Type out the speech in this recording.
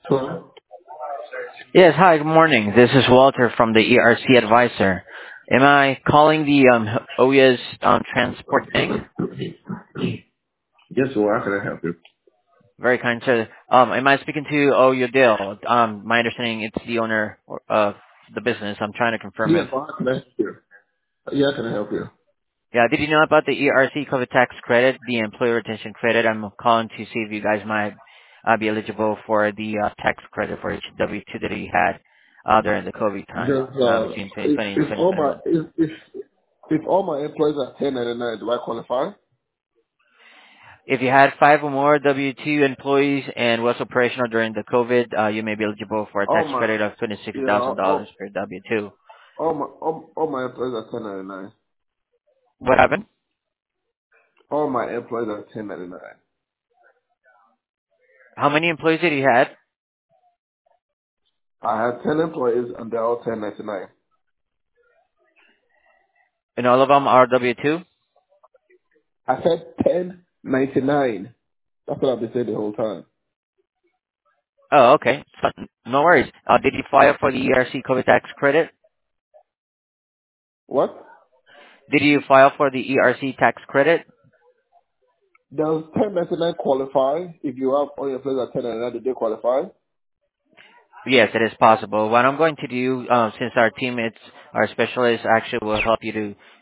Hello? Yes, hi, good morning. This is Walter from the ERC Advisor. Am I calling the OES Transport Inc.? Yes, sir. How can I help you? Very kind, sir. Am I speaking to Oyodil? My understanding it's the owner of the business. I'm trying to confirm Yes, if... well, how can I help you? Yeah, how can I help you? Yeah, did you know about the ERC COVID tax credit, the employee retention credit? I'm calling to see if you guys might be eligible for the tax credit for each W-2 that you had during the COVID time Does between 2020 and if all my 2021. if all my employees are 1099, do I qualify? If you had five or more W-2 employees and was operational during the COVID, you may be eligible for a All tax my credit of yeah, $26,000 per W-2. all my employees are 1099. What happened? All my employees are 1099. How many employees did you have? I have 10 employees and they're all 1099. And all of them are W-2? I said 1099. That's what I've been saying the whole time. Oh, okay. No worries. Did you file for the ERC COVID tax credit? What? Did you file for the ERC tax credit? Does 1099 qualify? If you have all your employees at 1099, did they qualify? Yes, it is possible. What I'm going to do, since our team, our specialist actually will help you to